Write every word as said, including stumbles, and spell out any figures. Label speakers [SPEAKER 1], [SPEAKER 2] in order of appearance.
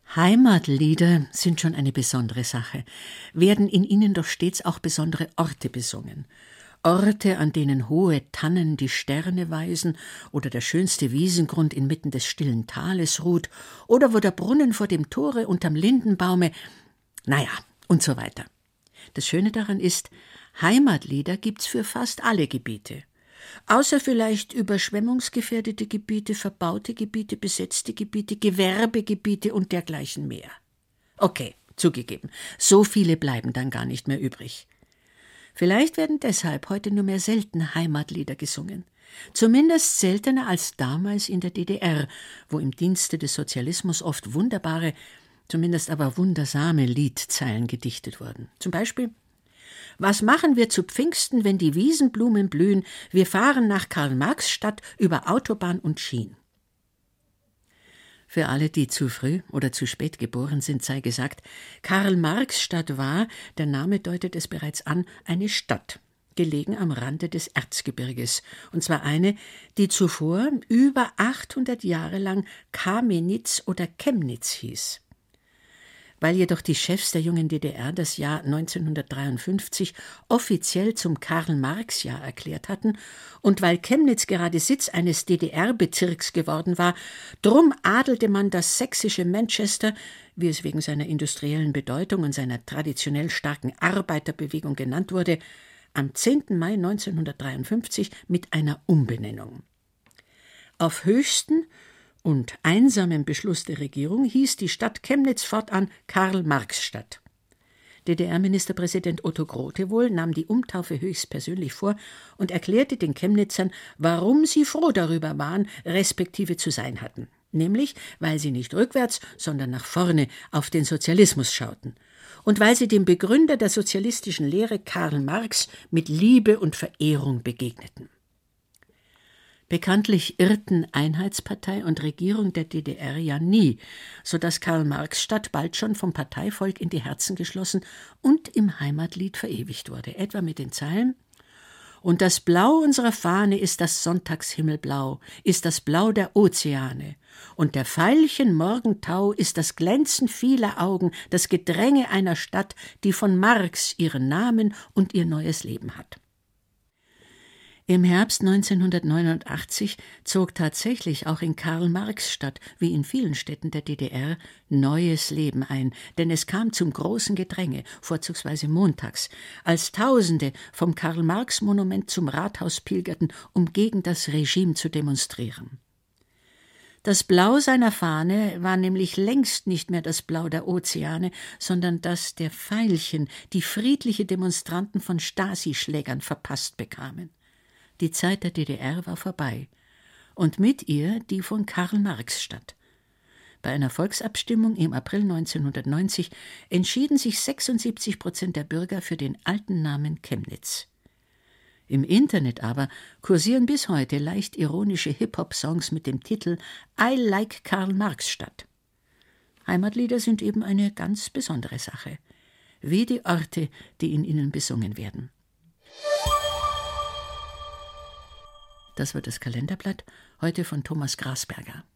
[SPEAKER 1] Heimatlieder sind schon eine besondere Sache, werden in ihnen doch stets auch besondere Orte besungen. Orte, an denen hohe Tannen die Sterne weisen oder der schönste Wiesengrund inmitten des stillen Tales ruht oder wo der Brunnen vor dem Tore unterm Lindenbaume, naja, und so weiter. Das Schöne daran ist, Heimatlieder gibt's für fast alle Gebiete. Außer vielleicht überschwemmungsgefährdete Gebiete, verbaute Gebiete, besetzte Gebiete, Gewerbegebiete und dergleichen mehr. Okay, zugegeben, so viele bleiben dann gar nicht mehr übrig. Vielleicht werden deshalb heute nur mehr selten Heimatlieder gesungen. Zumindest seltener als damals in der D D R, wo im Dienste des Sozialismus oft wunderbare, zumindest aber wundersame Liedzeilen gedichtet wurden. Zum Beispiel: Was machen wir zu Pfingsten, wenn die Wiesenblumen blühen? Wir fahren nach Karl-Marx-Stadt über Autobahn und Schien. Für alle, die zu früh oder zu spät geboren sind, sei gesagt, Karl-Marx-Stadt war, der Name deutet es bereits an, eine Stadt, gelegen am Rande des Erzgebirges, und zwar eine, die zuvor über achthundert Jahre lang Kamenitz oder Chemnitz hieß. Weil jedoch die Chefs der jungen D D R das Jahr neunzehnhundertdreiundfünfzig offiziell zum Karl-Marx-Jahr erklärt hatten und weil Chemnitz gerade Sitz eines D D R-Bezirks geworden war, drum adelte man das sächsische Manchester, wie es wegen seiner industriellen Bedeutung und seiner traditionell starken Arbeiterbewegung genannt wurde, am zehnten Mai neunzehnhundertdreiundfünfzig mit einer Umbenennung. Auf höchsten und einsamen Beschluss der Regierung hieß die Stadt Chemnitz fortan Karl-Marx-Stadt. D D R-Ministerpräsident Otto Grotewohl nahm die Umtaufe höchstpersönlich vor und erklärte den Chemnitzern, warum sie froh darüber waren, respektive zu sein hatten. Nämlich, weil sie nicht rückwärts, sondern nach vorne auf den Sozialismus schauten. Und weil sie dem Begründer der sozialistischen Lehre Karl Marx mit Liebe und Verehrung begegneten. Bekanntlich irrten Einheitspartei und Regierung der D D R ja nie, so dass Karl-Marx-Stadt bald schon vom Parteivolk in die Herzen geschlossen und im Heimatlied verewigt wurde, etwa mit den Zeilen: Und das Blau unserer Fahne ist das Sonntagshimmelblau, ist das Blau der Ozeane, und der Veilchen Morgentau ist das Glänzen vieler Augen, das Gedränge einer Stadt, die von Marx ihren Namen und ihr neues Leben hat. Im Herbst neunzehnhundertneunundachtzig zog tatsächlich auch in Karl-Marx-Stadt, wie in vielen Städten der D D R, neues Leben ein, denn es kam zum großen Gedränge, vorzugsweise montags, als Tausende vom Karl-Marx-Monument zum Rathaus pilgerten, um gegen das Regime zu demonstrieren. Das Blau seiner Fahne war nämlich längst nicht mehr das Blau der Ozeane, sondern das der Veilchen, die friedliche Demonstranten von Stasi-Schlägern verpasst bekamen. Die Zeit der D D R war vorbei und mit ihr die von Karl-Marx-Stadt. Bei einer Volksabstimmung im April neunzehnhundertneunzig entschieden sich sechsundsiebzig Prozent der Bürger für den alten Namen Chemnitz. Im Internet aber kursieren bis heute leicht ironische Hip-Hop-Songs mit dem Titel I like Karl-Marx-Stadt. Heimatlieder sind eben eine ganz besondere Sache, wie die Orte, die in ihnen besungen werden. Das war das Kalenderblatt, heute von Thomas Grasberger.